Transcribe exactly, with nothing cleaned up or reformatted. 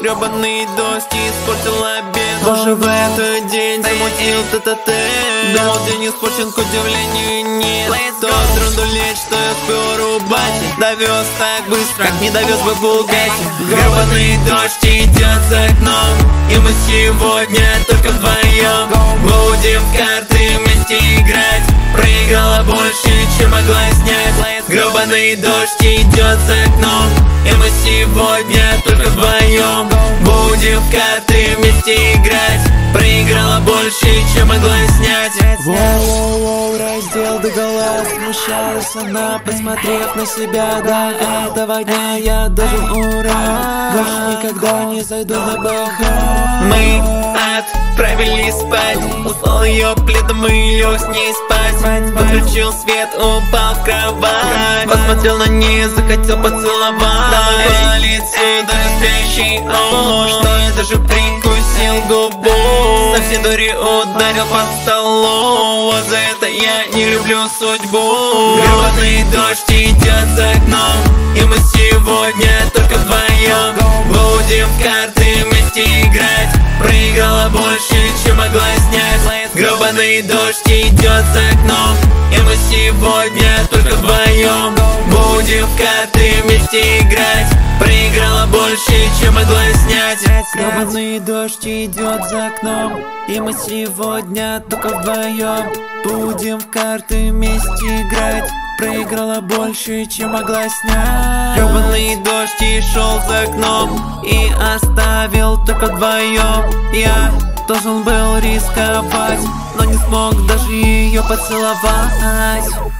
гребаный дождь испортил обед. Боже, в этот день замутил тет-а-тет. Думал, день испорчен, к удивлению нет. Тот драндулет, что я спел рубать, довез так быстро, как не довез бы Булгати. Гребаный дождь идет за окном, и мы сегодня только вдвоем будем в карты вместе играть. Проиграла больше, чем могла снять. Гребаный дождь идет за окном, и мы сегодня только вдвоем будем в карты вместе играть. Проиграла больше, чем могла снять. Воу-воу-воу, раздел догола, смущалась она, посмотрев на себя. До этого дня я должен ура, больше никогда не зайду на БХ. Мы отправились спать, услал ее пледом и лег с ней спать. Выключил свет, упал в кровать, посмотрел на нее, захотел поцеловать. По лицу даже спящий, о, что я даже прикусил губу. Со всей дури ударил по столу, вот за это я не люблю судьбу. Гребаный дождь идет за окном, и мы сегодня только вдвоем будем в карты вместе играть. Проиграла больше, чем могла снять. Гребаный дождь идет за окном, и мы сегодня только вдвоем будем в карты вместе играть. Проиграла больше, чем могла снять. Гребаный дождь идет за окном, и мы сегодня только вдвоем будем в карты вместе играть. Проиграла больше, чем могла снять. Гребаный дождь и шел за окном, и оставил только вдвоем. Я должен был рисковать, но не смог даже ее поцеловать.